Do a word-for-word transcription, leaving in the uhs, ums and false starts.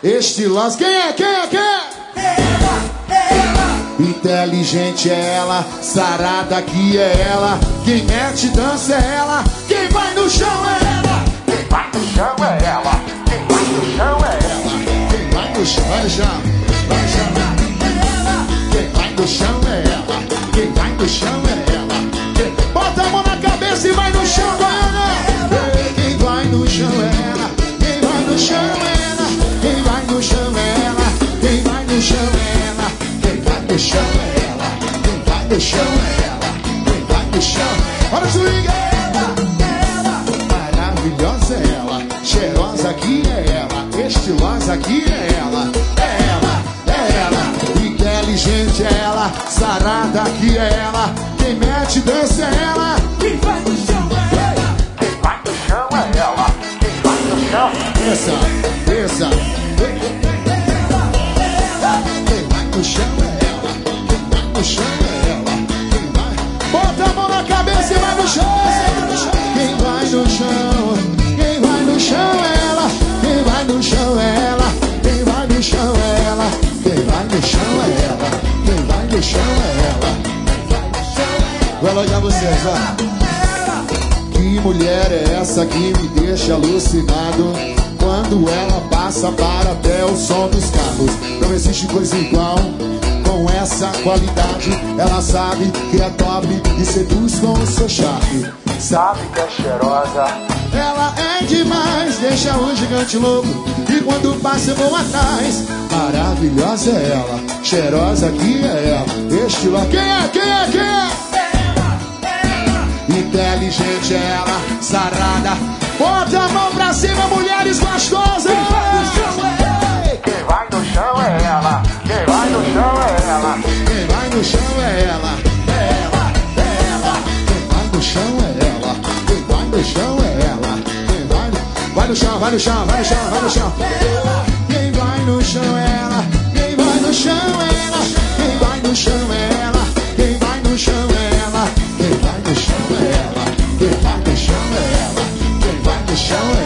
estilosa. Quem é? Quem é? Quem é? Ela, ela. Inteligente é ela, sarada aqui é ela. Quem mete dança é ela, quem vai no chão é ela. Quem vai no chão é ela. Quem vai no chão é ela. Quem vai no chão, vai no chão, vai no chão. Quem vai no chão é ela. Quem vai no chão é ela. Quem... Bota a mão na cabeça e vai no chão, Goiânia. Quem vai no chão é ela. Quem vai no chão é ela. Quem vai no chão é ela. Quem vai no chão é ela. Quem vai no chão é ela. Quem vai no chão é ela. Quem vai no chão. Olha o swing. Maravilhosa é ela. Cheirosa aqui é ela. Estilosa aqui é ela. É ela, é ela. Inteligente é ela. Sarada aqui é ela. Quem mete dança é ela. Quem vai no chão é ela. Quem vai no chão é ela. Quem vai no chão. Desça, desça. Quem vai no chão é ela. Quem vai no chão é ela. Quem vai. Bota a mão na cabeça e vai no chão. Quem vai no chão. Quem vai no chão é ela. Quem vai no chão é ela. Quem vai no chão é ela. Quem vai no chão é ela. Quem vai no chão é ela. Vou elogiar vocês, ó. Que mulher é essa que me deixa alucinado? Quando ela passa para até o som dos carros. Não existe coisa igual com essa qualidade. Ela sabe que é top e seduz com o seu charme. Sabe que é cheirosa. Ela é demais, deixa o gigante louco. E quando passa eu vou atrás. Maravilhosa é ela, cheirosa aqui é ela. Estilo, quem é? Quem é? Quem é? Inteligente é ela, sarada. Bota a mão pra cima, mulheres gostosas. Quem vai no chão é ela. Quem vai no chão é ela. Quem vai no chão é ela. É ela, é ela. Quem vai no chão é ela. Quem vai no chão é ela. Quem vai no... Vai no chão, vai no chão, vai no chão, vai no chão. Quem vai no chão é ela. Quem vai no chão é ela. Quem vai no chão é ela. Quem vai no chão é ela. Quem vai no chão é ela. Quem vai no chão é ela. Quem vai no chão é